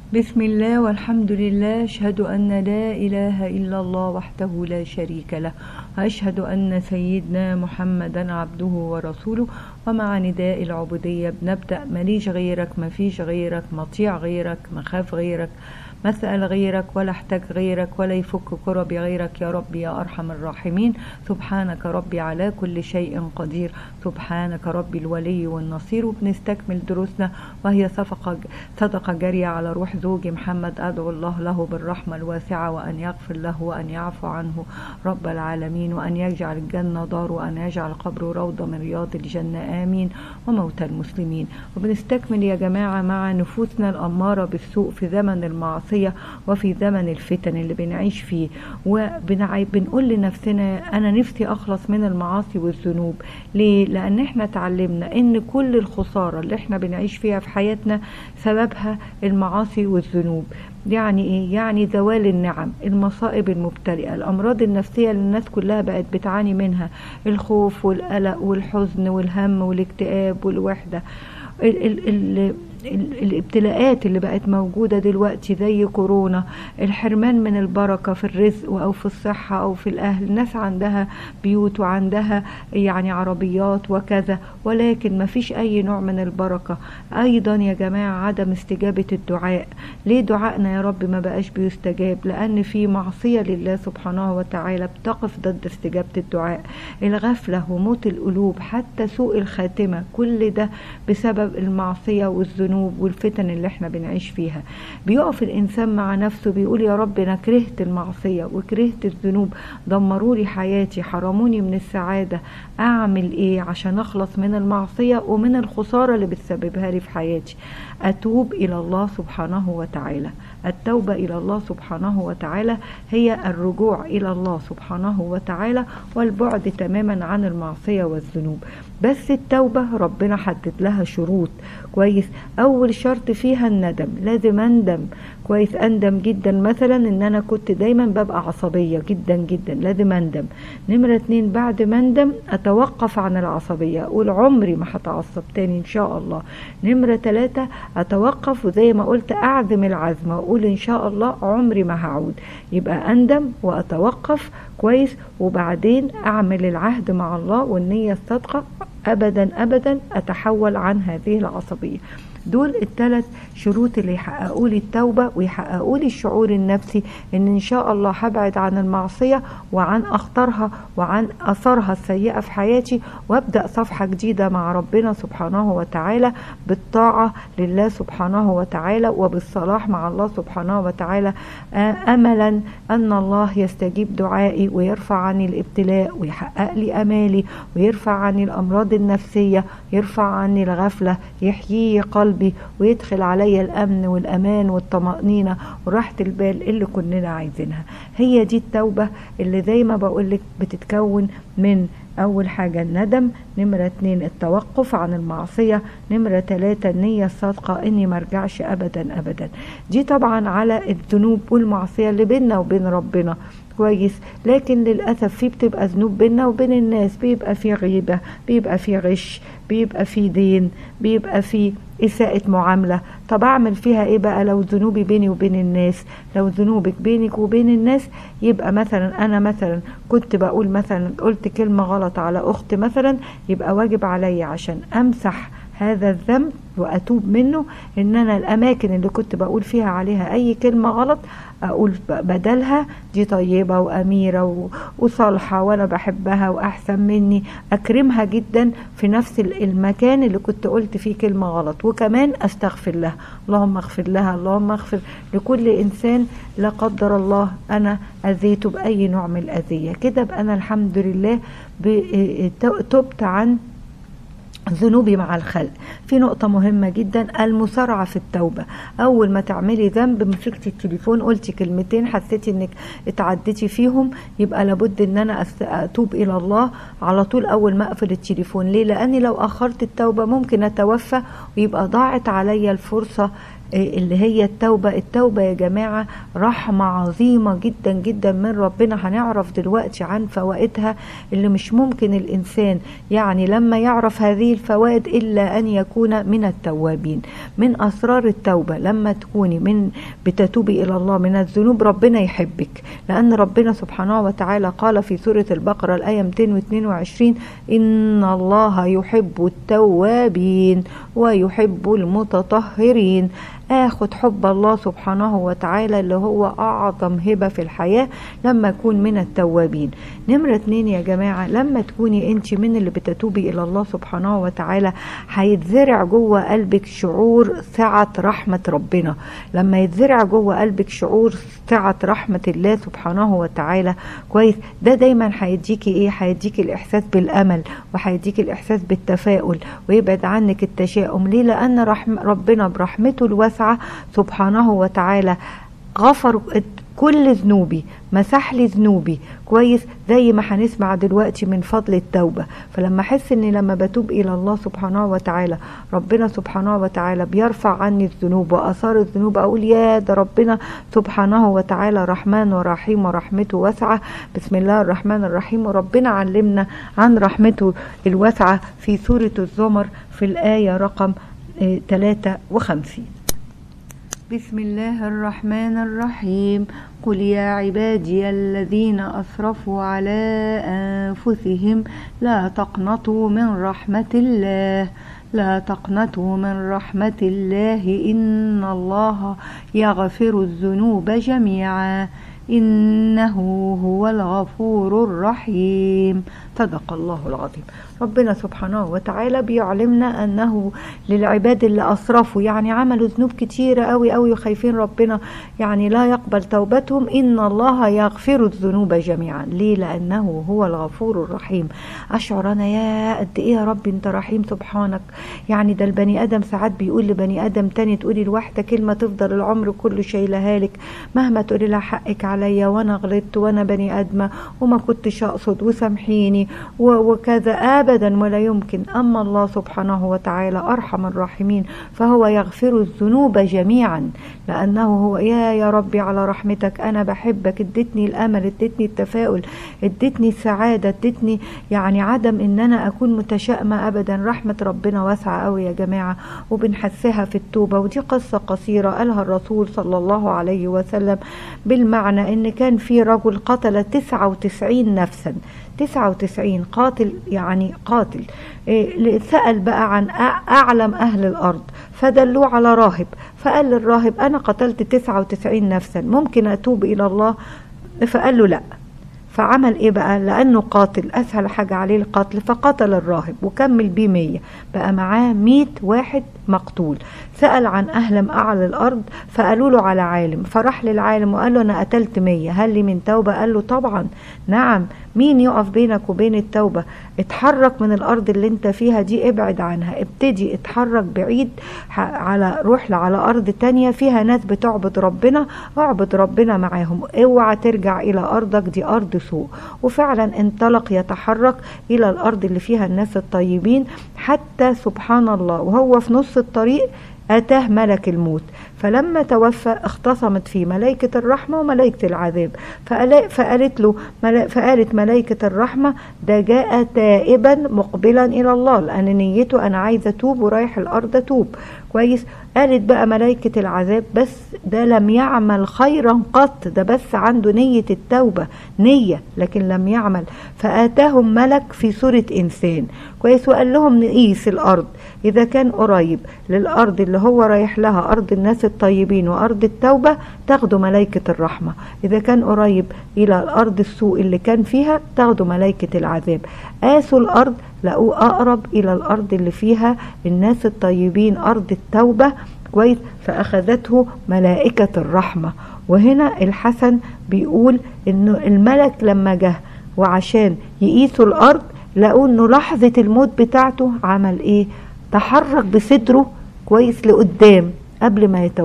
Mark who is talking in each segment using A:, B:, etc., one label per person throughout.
A: بسم الله والحمد لله، أشهد أن لا إله إلا الله وحده لا شريك له، وأشهد أن سيدنا محمدا عبده ورسوله. ومع نداء العبودية بنبدأ: ماليش غيرك، مفيش غيرك، مطيع غيرك، مخاف غيرك، مسأل غيرك، ولا احتاج غيرك، ولا يفك كربي غيرك يا رب يا أرحم الراحمين. سبحانك ربي على كل شيء قدير، سبحانك ربي الولي والنصير. وبنستكمل دروسنا وهي صدقة جارية على روح زوجي محمد. أدعو الله له بالرحمة الواسعة، وأن يغفر له وأن يعفو عنه رب العالمين، وأن يجعل الجنة دار، وأن يجعل قبره روضة من رياض الجنة، آمين. وموتى المسلمين. وبنستكمل يا جماعة مع نفوسنا الأمارة بالسوء في زمن المعصية وفي زمن الفتن اللي بنعيش فيه، وبنقول لنفسنا أنا نفسي أخلص من المعاصي والذنوب. ليه؟ لأن احنا اتعلمنا إن كل الخسارة اللي احنا بنعيش فيها في حياتنا سببها المعاصي والذنوب. يعني ايه؟ يعني زوال النعم، المصائب المبتلئة، الأمراض النفسية اللي الناس كلها بقت بتعاني منها، الخوف والقلق والحزن والهم والاكتئاب والوحدة، الابتلاءات اللي بقت موجودة دلوقتي زي كورونا، الحرمان من البركة في الرزق أو في الصحة أو في الأهل. الناس عندها بيوت وعندها يعني عربيات وكذا، ولكن ما فيش أي نوع من البركة. أيضا يا جماعة عدم استجابة الدعاء. ليه دعائنا يا رب ما بقاش بيستجاب؟ لأن في معصية لله سبحانه وتعالى بتقف ضد استجابة الدعاء. الغفلة وموت القلوب، حتى سوء الخاتمة، كل ده بسبب المعصية والذنوب والفتن اللي احنا بنعيش فيها. بيقف الإنسان مع نفسه بيقول يا رب أنا كرهت المعصية وكرهت الذنوب، دمروا لي حياتي، حرموني من السعادة. أعمل إيه عشان أخلص من المعصية ومن الخسارة اللي بتسببها لي في حياتي؟ أتوب إلى الله سبحانه وتعالى. التوبة إلى الله سبحانه وتعالى هي الرجوع إلى الله سبحانه وتعالى والبعد تماما عن المعصية والذنوب. بس التوبة ربنا حدد لها شروط. كويس؟ أول شرط فيها الندم، لازم أندم. كويس؟ أندم جدا مثلا إن أنا كنت دايما ببقى عصبية جدا جدا، لازم أندم. نمرة 2، بعد ما أندم أتوقف عن العصبية، أقول عمري ما هتعصب تاني إن شاء الله. نمرة 3، أتوقف وزي ما قلت أعزم العزم وأقول إن شاء الله عمري ما هعود. يبقى أندم وأتوقف. كويس؟ وبعدين أعمل العهد مع الله والنية الصادقة، أبدا أبدا أتحول عن هذه العصبية. دول الثلاث شروط اللي يحققوا لي التوبة ويحققوا لي الشعور النفسي ان شاء الله هبعد عن المعصية وعن اخطارها وعن اثارها السيئة في حياتي، وابدأ صفحة جديدة مع ربنا سبحانه وتعالى بالطاعة لله سبحانه وتعالى وبالصلاح مع الله سبحانه وتعالى، املا ان الله يستجيب دعائي ويرفع عني الابتلاء ويحقق لي امالي ويرفع عني الامراض النفسية، يرفع عني الغفلة، يحيي قلبي ويدخل علي الأمن والأمان والطمأنينة وراحة البال اللي كلنا عايزينها. هي دي التوبة اللي زي ما بقولك بتتكون من أول حاجة الندم، نمرة 2 التوقف عن المعصية، نمرة 3 النية الصادقة إني مرجعش أبدا أبدا. دي طبعا على الذنوب والمعصية اللي بيننا وبين ربنا. كويس؟ لكن للأسف في بتبقى ذنوب بيننا وبين الناس، بيبقى في غيبة، بيبقى في غش، بيبقى في دين، بيبقى في إساءة معاملة. طب أعمل فيها إيه بقى لو ذنوبي بيني وبين الناس؟ لو ذنوبك بينك وبين الناس، يبقى مثلا أنا مثلا كنت بقول مثلا قلت كلمة غلط على أخت مثلا، يبقى واجب علي عشان أمسح هذا الذنب وأتوب منه إن أنا الأماكن اللي كنت بقول فيها عليها أي كلمة غلط أقول بدلها دي طيبة وأميرة وصالحة وأنا بحبها وأحسن مني، أكرمها جدا في نفس المكان اللي كنت قلت فيه كلمة غلط، وكمان أستغفر لها. اللهم اغفر لها، اللهم اغفر لكل إنسان لا قدر الله أنا أذيته بأي نوع من الأذية. كده بقى أنا الحمد لله تبت عن ذنوبي مع الخلق. في نقطة مهمة جدا، المسارعة في التوبة. أول ما تعملي ذنب مسكتي التليفون قلتي كلمتين حسيتي إنك اتعدتي فيهم، يبقى لابد إن أنا أتوب إلى الله على طول أول ما أقفل التليفون. ليه؟ لأني لو أخرت التوبة ممكن أتوفى ويبقى ضاعت عليا الفرصة اللي هي التوبة يا جماعة رحمة عظيمة جدا جدا من ربنا. هنعرف دلوقتي عن فوائدها اللي مش ممكن الإنسان يعني لما يعرف هذه الفوائد إلا أن يكون من التوابين. من أسرار التوبة لما تكوني بتتوبي إلى الله من الذنوب ربنا يحبك، لأن ربنا سبحانه وتعالى قال في سورة البقرة الآية 222 إن الله يحب التوابين ويحب المتطهرين. اخد حب الله سبحانه وتعالى اللي هو اعظم هبة في الحياة لما اكون من التوابين. نمرة 2 يا جماعة، لما تكوني انت من اللي بتتوبي الى الله سبحانه وتعالى هيتزرع جوه قلبك شعور سعة رحمة ربنا. لما يتزرع جوه قلبك شعور سعة رحمة الله سبحانه وتعالى كويس، ده دايما هيديكي ايه؟ هيديكي الاحساس بالامل وهيديكي الاحساس بالتفاؤل ويبعد عنك التشاؤم. ليه؟ لان ربنا برحمته الواسعة سبحانه وتعالى غفر كل ذنوبي، مسح لي ذنوبي كويس، زي ما هنسمع دلوقتي من فضل التوبة. فلما احس اني لما بتوب الى الله سبحانه وتعالى ربنا سبحانه وتعالى بيرفع عني الذنوب واثار الذنوب، اقول يا ده ربنا سبحانه وتعالى رحمن ورحيم ورحمته واسعة. بسم الله الرحمن الرحيم. وربنا علمنا عن رحمته الواسعة في سورة الزمر في الآية رقم 53. بسم الله الرحمن الرحيم. قل يا عبادي الذين أسرفوا على أنفسهم لا تقنطوا من رحمة الله، لا تقنطوا من رحمة الله إن الله يغفر الذنوب جميعا إنه هو الغفور الرحيم. صدق الله العظيم. ربنا سبحانه وتعالى بيعلمنا أنه للعباد اللي أسرفوا يعني عملوا ذنوب كتيرة قوي قوي وخايفين ربنا يعني لا يقبل توبتهم، إن الله يغفر الذنوب جميعا. ليه؟ لأنه هو الغفور الرحيم. أشعر أنا يا قد إيه يا رب أنت رحيم سبحانك. يعني ده البني آدم ساعات بيقول لبني آدم تاني تقولي الواحدة كلمة تفضل العمر كله شايلها لك، مهما تقولي لها حقك عليا وأنا غلطت وأنا بني آدمة وما كنتش أقصد وسامحيني وكذا، أبدا ولا يمكن. أما الله سبحانه وتعالى أرحم الراحمين فهو يغفر الذنوب جميعا، لأنه هو يا ربي على رحمتك، أنا بحبك، ادتني الأمل، ادتني التفاؤل، ادتني السعادة، ادتني يعني عدم ان انا اكون متشائمة ابدا. رحمة ربنا واسعة قوي يا جماعة وبنحسها في التوبة. ودي قصة قصيرة قالها الرسول صلى الله عليه وسلم بالمعنى ان كان في رجل قتل 99 نفسا، 99 قاتل يعني قاتل. سأل بقى عن أعلم أهل الأرض فدلوه على راهب، فقال للراهب أنا قتلت 99 نفسا ممكن أتوب إلى الله؟ فقال له لا. فعمل ايه بقى؟ لانه قاتل اسهل حاجة عليه القتل، فقتل الراهب وكمل بيه 100، بقى معاه 100 واحد مقتول. سأل عن اهل اعلى الارض فقالوا له على عالم، فراح للعالم وقال له انا قتلت 100، هل لي من توبة؟ قال له طبعا نعم. مين يقف بينك وبين التوبة؟ اتحرك من الارض اللي انت فيها دي، ابعد عنها، ابتدي اتحرك بعيد روح على ارض تانية فيها ناس بتعبد ربنا، اعبد ربنا معاهم، اوعى ترجع الى ارضك دي ارض سوء. وفعلا انطلق يتحرك الى الارض اللي فيها الناس الطيبين، حتى سبحان الله وهو في نص الطريق أتاه ملك الموت. فلما توفى اختصمت فيه ملائكة الرحمة وملائكة العذاب، فقالت ملائكة الرحمة ده جاء تائبا مقبلا إلى الله، لأن نيته أنا عايزة أتوب ورايح الأرض أتوب كويس. قالت بقى ملائكة العذاب بس ده لم يعمل خيرا قط، ده بس عنده نية التوبة، نية لكن لم يعمل. فآتاهم ملك في صورة إنسان كويس وقال لهم نقيس الأرض، إذا كان قريب للأرض اللي هو رايح لها أرض الناس الطيبين وأرض التوبة تاخدوا ملائكة الرحمة، إذا كان قريب إلى الأرض السوء اللي كان فيها تاخدوا ملائكة العذاب. قاسوا الأرض لقوا أقرب إلى الأرض اللي فيها الناس الطيبين أرض التوبة كويس، فأخذته ملائكة الرحمة. وهنا الحسن بيقول إنه الملك لما جه وعشان يقيسوا الأرض لقوا إنه لحظة الموت بتاعته عمل إيه؟ تحرك بصدره كويس لقدام قبل ما يتوفى،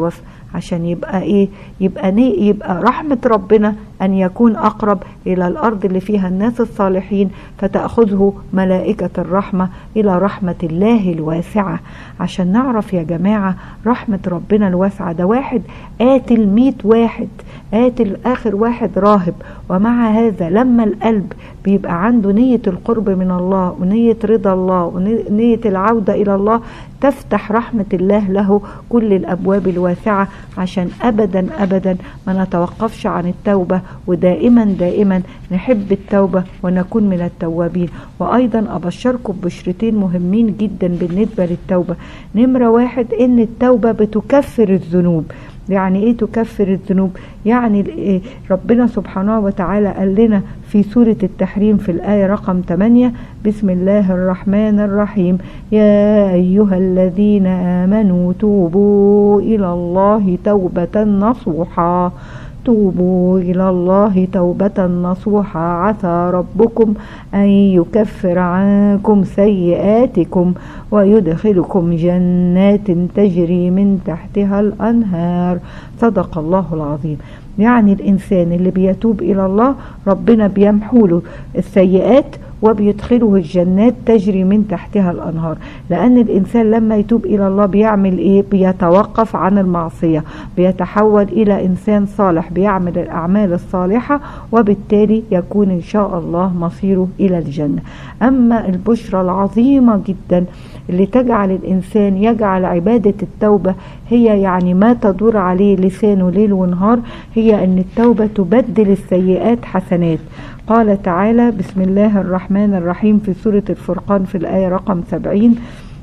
A: عشان يبقى يبقى رحمة ربنا أن يكون أقرب إلى الأرض اللي فيها الناس الصالحين، فتأخذه ملائكة الرحمة إلى رحمة الله الواسعة. عشان نعرف يا جماعة رحمة ربنا الواسعة، ده واحد قاتل 100 واحد، قاتل آخر واحد راهب، ومع هذا لما القلب بيبقى عنده نية القرب من الله ونية رضا الله ونية العودة إلى الله، تفتح رحمة الله له كل الأبواب الواسعة، عشان أبدا أبدا ما نتوقفش عن التوبة، ودائما دائما نحب التوبة ونكون من التوابين. وأيضا أبشركم بشرتين مهمين جدا بالنسبة للتوبة. نمرة 1 إن التوبة بتكفر الذنوب. يعني ايه تكفر الذنوب؟ يعني ربنا سبحانه وتعالى قال لنا في سورة التحريم في الآية رقم 8: بسم الله الرحمن الرحيم: يا أيها الذين آمنوا توبوا إلى الله توبة نصوحا، توبوا إلى الله توبة نصوحا، عسى ربكم أن يكفر عنكم سيئاتكم ويدخلكم جنات تجري من تحتها الأنهار. صدق الله العظيم. يعني الإنسان اللي بيتوب إلى الله ربنا بيمحوله السيئات وبيدخله الجنات تجري من تحتها الأنهار. لأن الإنسان لما يتوب إلى الله بيعمل إيه؟ بيتوقف عن المعصية، بيتحول إلى إنسان صالح بيعمل الأعمال الصالحة، وبالتالي يكون إن شاء الله مصيره إلى الجنة. أما البشرى العظيمة جدا اللي تجعل الإنسان يجعل عبادة التوبة هي يعني ما تدور عليه لسانه ليل ونهار، هي أن التوبة تبدل السيئات حسنات. قال تعالى: بسم الله الرحمن الرحيم في سورة الفرقان في الآية رقم 70: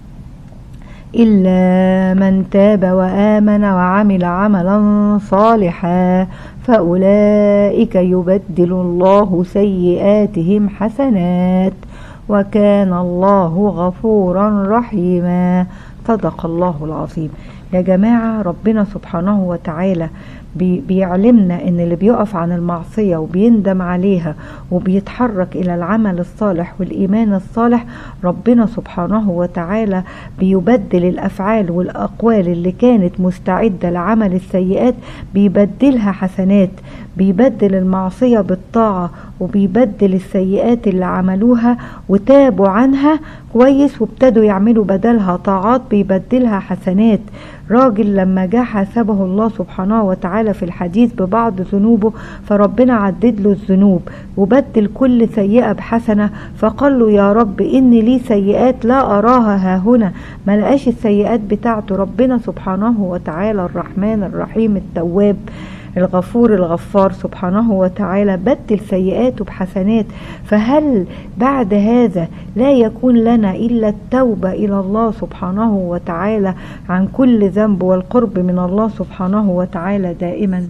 A: إلا من تاب وآمن وعمل عملا صالحا فأولئك يبدل الله سيئاتهم حسنات وكان الله غفورا رحيما. صدق الله العظيم. يا جماعة ربنا سبحانه وتعالى بيعلمنا ان اللي بيقف عن المعصية وبيندم عليها وبيتحرك الى العمل الصالح والايمان الصالح، ربنا سبحانه وتعالى بيبدل الافعال والاقوال اللي كانت مستعدة لعمل السيئات، بيبدلها حسنات، بيبدل المعصية بالطاعة، وبيبدل السيئات اللي عملوها وتابوا عنها كويس وابتدوا يعملوا بدلها طاعات بيبدلها حسنات. راجل لما جاء حاسبه الله سبحانه وتعالى في الحديث ببعض ذنوبه، فربنا عدد له الذنوب وبدل كل سيئة بحسنة، فقال له: يا رب إن لي سيئات لا أراها ها هنا. ما لقاش السيئات بتاعته. ربنا سبحانه وتعالى الرحمن الرحيم التواب الغفور الغفار سبحانه وتعالى بدل سيئاته بحسنات. فهل بعد هذا لا يكون لنا إلا التوبة إلى الله سبحانه وتعالى عن كل ذنب والقرب من الله سبحانه وتعالى دائما؟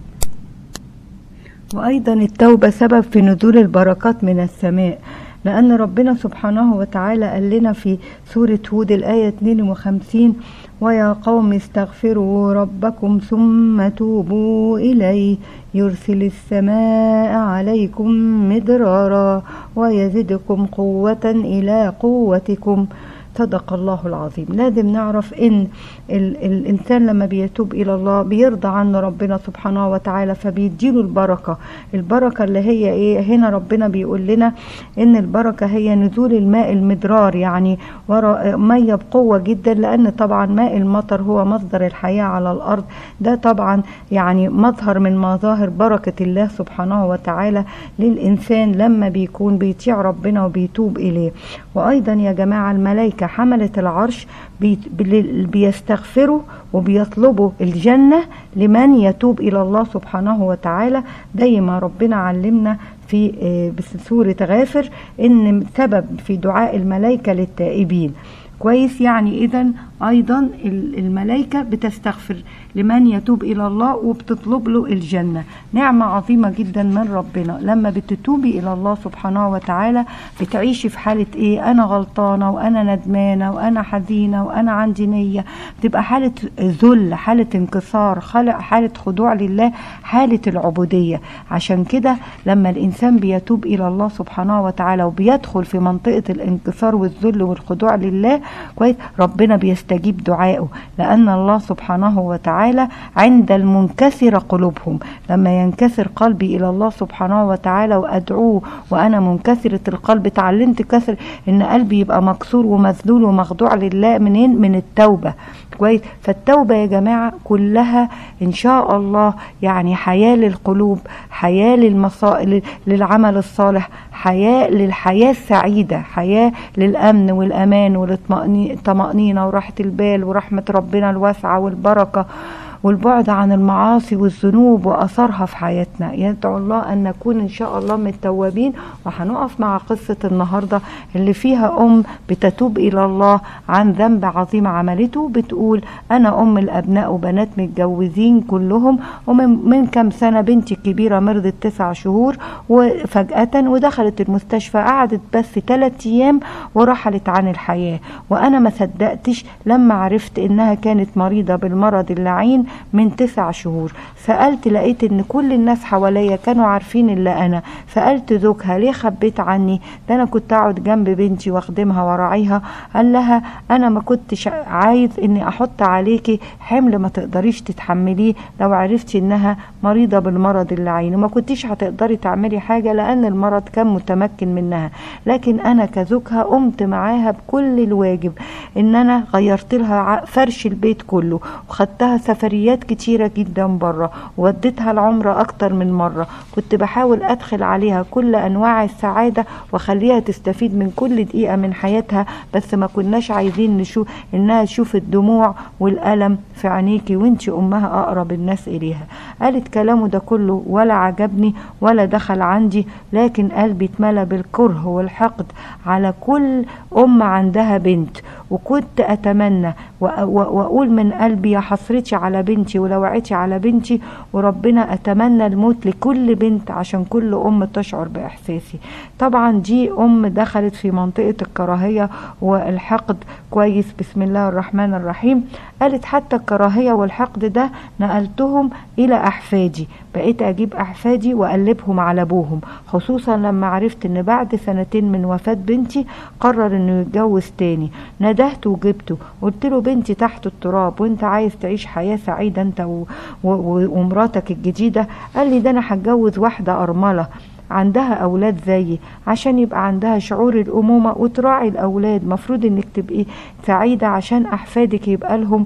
A: وأيضا التوبة سبب في نزول البركات من السماء، لأن ربنا سبحانه وتعالى قال لنا في سورة هود الآية 52: ويا قوم استغفروا ربكم ثم توبوا إليه يرسل السماء عليكم مدرارا ويزدكم قوة إلى قوتكم. صدق الله العظيم. لازم نعرف ان الانسان لما بيتوب الى الله بيرضى عنه ربنا سبحانه وتعالى، فبيديله البركة اللي هي ايه؟ هنا ربنا بيقول لنا ان البركة هي نزول الماء المدرار، يعني مية بقوة جدا، لان طبعا ماء المطر هو مصدر الحياة على الارض. ده طبعا يعني مظهر من مظاهر بركة الله سبحانه وتعالى للانسان لما بيكون بيطيع ربنا وبيتوب اليه. وايضا يا جماعة الملائكة حملة العرش بيستغفروا وبيطلبوا الجنة لمن يتوب إلى الله سبحانه وتعالى. زي ما ربنا علمنا في سورة غافر إن سبب في دعاء الملائكة للتائبين. كويس؟ يعني إذن أيضا الملائكة بتستغفر لمن يتوب إلى الله وبتطلب له الجنة. نعمة عظيمة جدا من ربنا. لما بتتوبي إلى الله سبحانه وتعالى بتعيشي في حالة إيه؟ أنا غلطانة وأنا ندمانة وأنا حزينة وأنا عندي نية. بتبقى حالة ذل، حالة انكسار، حالة خضوع لله، حالة العبودية. عشان كده لما الإنسان بيتوب إلى الله سبحانه وتعالى وبيدخل في منطقة الانكسار والذل والخضوع لله، كويس، ربنا بيستجيب دعائه، لأن الله سبحانه وتعالى وتعالى عند المنكسر قلوبهم. لما ينكسر قلبي إلى الله سبحانه وتعالى وأدعوه وأنا منكسرة القلب، تعلمت كسر إن قلبي يبقى مكسور ومذلول ومخضوع لله. منين؟ من التوبة. كويس. فالتوبة يا جماعة كلها إن شاء الله يعني حياة للقلوب، حياة للعمل الصالح، حياة للحياة السعيدة، حياة للأمن والأمان والطمأنينة وراحة البال ورحمة ربنا الواسعة والبركة والبعد عن المعاصي والذنوب وأثرها في حياتنا. يدعو الله أن نكون إن شاء الله من التوابين. وهنقف مع قصة النهاردة اللي فيها بتتوب إلى الله عن ذنب عظيم عملته. بتقول: أنا الأبناء وبنات متجوزين كلهم، ومن كم سنة بنتي الكبيرة مرضت 9 شهور وفجأة ودخلت المستشفى، قعدت بس 3 أيام ورحلت عن الحياة. وأنا ما صدقتش لما عرفت إنها كانت مريضة بالمرض اللعين من 9 شهور. سألت لقيت ان كل الناس حواليا كانوا عارفين الا انا. سألت زوجها: ليه خبيت عني؟ ده انا كنت اقعد جنب بنتي واخدمها وراعيها. قال لها: انا ما كنتش عايز اني احط عليكي حمل ما تقدريش تتحمليه لو عرفتي انها مريضة بالمرض اللعين، وما كنتيش هتقدري تعملي حاجة لان المرض كان متمكن منها. لكن انا كزوجها قمت معاها بكل الواجب، ان انا غيرت لها فرش البيت كله، وخدتها سفريات كتيرة جدا بره، ووديتها العمرة اكتر من مرة. كنت بحاول ادخل عليها كل انواع السعادة واخليها تستفيد من كل دقيقة من حياتها، بس ما كناش عايزين نشوف انها تشوف الدموع والألم في عينيكي وانتي امها اقرب الناس اليها. قالت كلامه ده كله ولا عجبني ولا دخل عندي، لكن قلبي اتملى بالكره والحقد على كل عندها بنت. وكنت اتمنى واقول من قلبي: يا حسرتي على بنتي ولوعتي على بنتي، وربنا اتمنى الموت لكل بنت عشان كل تشعر باحساسي. طبعا دي دخلت في منطقة الكراهية والحقد. كويس. بسم الله الرحمن الرحيم. قالت: حتى الكراهية والحقد ده نقلتهم الى احفادي، بقيت اجيب احفادي واقلبهم على ابوهم، خصوصا لما عرفت ان بعد 2 من وفاة بنتي قرر انه يتجوز تاني. ندهت وجبته، قلت له: بنتي تحت التراب وانت عايز تعيش حياة سعيدة انت ومراتك الجديدة؟ قال لي: ده انا هتجوز واحدة ارملة عندها اولاد زيي عشان يبقى عندها شعور الامومة وتراعي الاولاد. مفروض انك تبقي سعيدة عشان احفادك يبقى لهم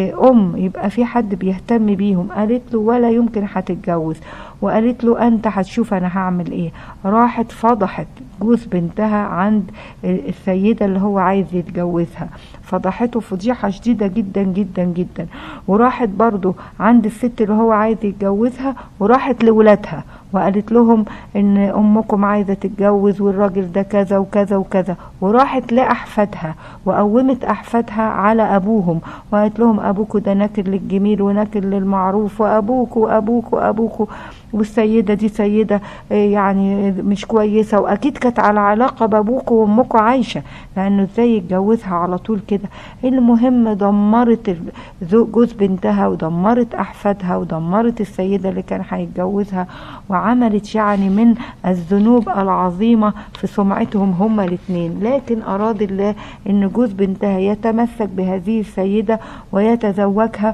A: يبقى في حد بيهتم بيهم. قالت له: ولا يمكن هتتجوز. وقالت له: انت هتشوف انا هعمل ايه. راحت فضحت جوز بنتها عند السيدة اللي هو عايز يتجوزها، فضحته فضيحة شديدة جدا جدا جدا. وراحت برضو عند الست اللي هو عايز يتجوزها، وراحت لولادها وقالت لهم ان امكم عايزة تتجوز والراجل ده كذا وكذا وكذا. وراحت لأحفادها وقومت أحفادها على أبوهم وقالت لهم: أبوكوا ده ناكر للجميل وناكر للمعروف، وأبوكوا وأبوكوا أبوكوا، والسيدة دي سيدة يعني مش كويسة، وأكيد كانت على علاقة بأبوكوا وأمكوا عايشة، لأنه ازاي يتجوزها على طول كده. المهم دمرت جوز بنتها ودمرت أحفادها ودمرت السيدة اللي كان هيتجوزها، وعملت يعني من الذنوب العظيمة في سمعتهم هما الاثنين. لكن أراد الله ان جوز بنتها يتمسك بهذه السيدة ويتزوجها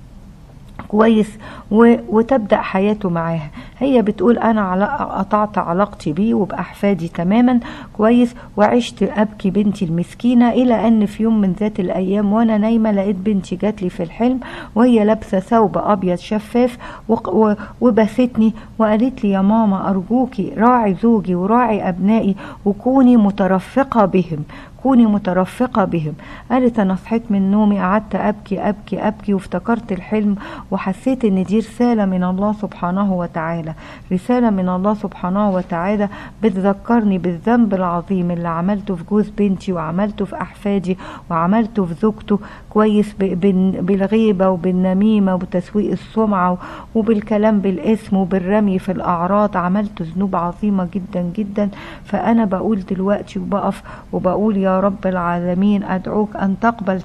A: كويس وتبدأ حياته معاها. هي بتقول: انا قطعت علاقتي بيه وبأحفادي تماما كويس، وعشت ابكي بنتي المسكينة، الى ان في يوم من ذات الايام وانا نايمة لقيت بنتي جات لي في الحلم وهي لابسة ثوب ابيض شفاف وبستني وقالت لي: يا ماما ارجوكي راعي زوجي وراعي ابنائي وكوني مترفقة بهم، كوني مترفقة بهم. قالت: انا صحيت من نومي قعدت ابكي ابكي ابكي وافتكرت الحلم وحسيت ان دي رسالة من الله سبحانه وتعالى، رسالة من الله سبحانه وتعالى بتذكرني بالذنب العظيم اللي عملته في جوز بنتي وعملته في احفادي وعملته في زوجته كويس، بالغيبة وبالنميمة وبتسويق السمعة وبالكلام بالاسم وبالرمي في الاعراض. عملت ذنوب عظيمة جدا جدا. فانا بقول دلوقتي وبقف وبقول: يا رب العالمين أدعوك أن تقبل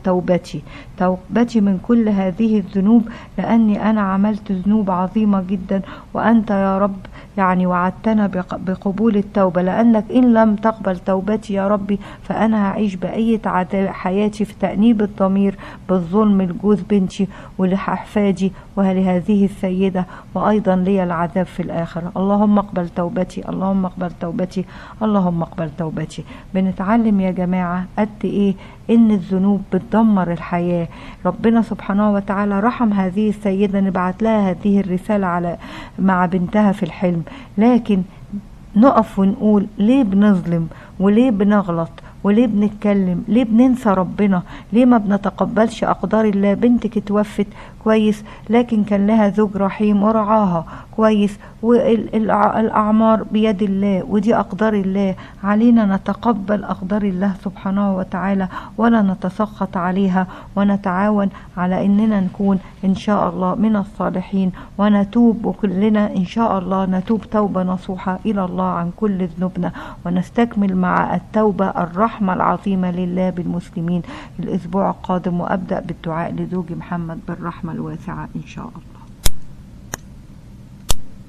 A: توبتي من كل هذه الذنوب، لأني أنا عملت ذنوب عظيمة جدا، وأنت يا رب يعني وعدتنا بقبول التوبة، لأنك إن لم تقبل توبتي يا ربي فأنا هعيش بقية حياتي في تأنيب الضمير بالظلم لجوز بنتي ولأحفادي ولهذه السيدة، وأيضا لي العذاب في الآخرة. اللهم اقبل توبتي، اللهم اقبل توبتي، اللهم اقبل توبتي. بنتعلم يا جماعة قد إيه إن الذنوب بتدمر الحياة. ربنا سبحانه وتعالى رحم هذه السيدة، نبعت لها هذه الرسالة مع بنتها في الحلم، لكن نقف ونقول ليه بنظلم وليه بنغلط وليه بنتكلم، ليه بننسى ربنا، ليه ما بنتقبلش أقدار الله. بنتك اتوفت كويس، لكن كان لها زوج رحيم ورعاها كويس، والأعمار بيد الله، ودي أقدار الله. علينا نتقبل أقدار الله سبحانه وتعالى ولا نتسخط عليها، ونتعاون على أننا نكون إن شاء الله من الصالحين، ونتوب، وكلنا إن شاء الله نتوب توبة نصوحة إلى الله عن كل ذنوبنا، ونستكمل مع التوبة الرحمة العظيمة لله بالمسلمين الأسبوع القادم. وأبدأ بالدعاء لزوجي محمد بالرحمة الواسعة إن شاء الله.